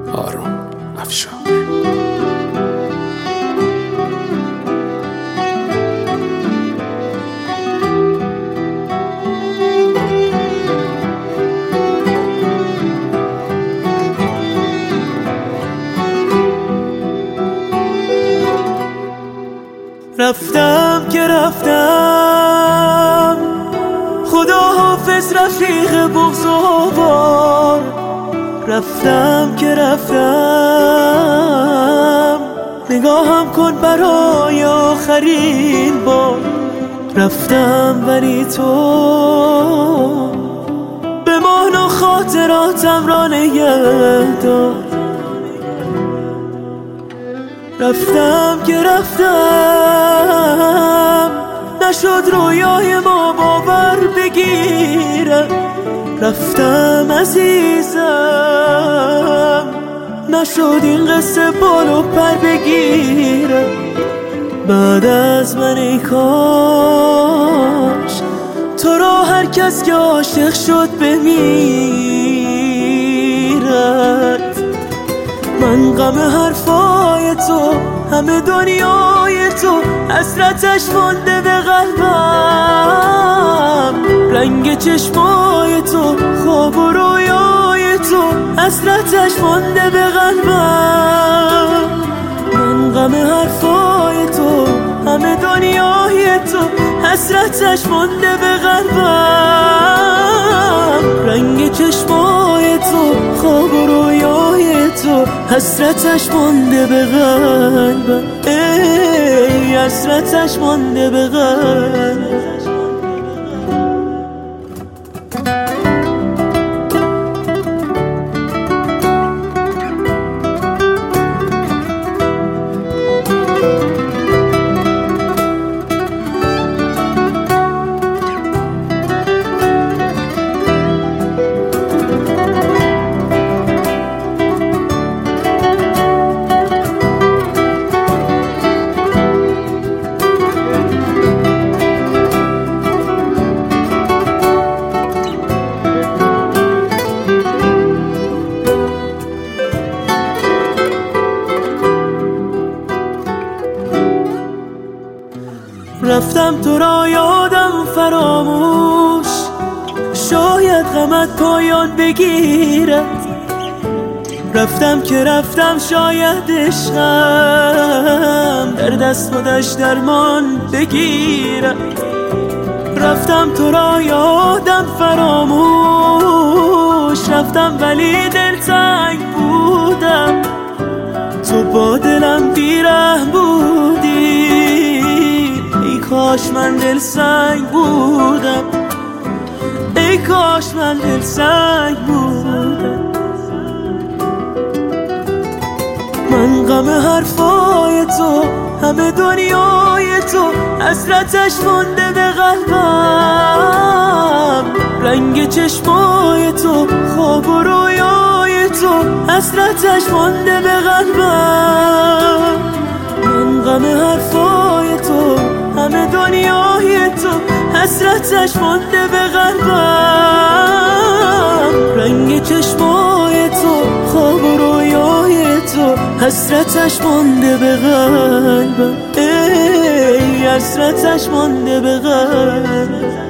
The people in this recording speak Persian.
آروم افشار. رفتم که رفتم، خدا حافظ رفیق بغض و بار. رفتم که رفتم، نگاهم کن برای آخرین بار. رفتم ولی تو بمان و خاطراتم را نگه دار. رفتم که رفتم، نشد رویای ما باور بگیره. رفتم عزیزم، نشد این قصه بال و پر بگیره. بعد از من ای کاش تو را هر کس که عاشق شد بمیرد. من غم حرفای تو، همه دنیای تو، حسرتش مانده به قلبم. رنگ چشمای تو، خواب و رویای تو، حسرتش مانده به قلبم. من غم حرفای تو، همه دنیای تو، حسرتش مانده به قلبم. رنگ چشمای تو، خواب و رویای تو، حسرتش مانده به قلبم. ای حسرتش مانده به قلبم. رفتم تو را یادم فراموش، شاید غمت پایان بگیرد. رفتم که رفتم، شاید عشقم در دست خودش درمان بگیرد. رفتم تو را یادم فراموش، رفتم ولی دلتنگ بودم. تو با دلم بی‌رحم بودی، ای کاش من دل سنگ بودم. ای کاش من دل سنگ بودم. من غم حرفای تو، همه دنیای تو، حسرتش مانده به قلبم. رنگ چشمای تو، خواب و رویای تو، حسرتش مانده به قلبم. من غم حرفای تو، همه دنیای تو، حسرتش مانده به قلبم. رنگ چشمای تو، خواب و رویای تو، حسرتش مانده به قلبم. ای حسرتش مانده به قلبم.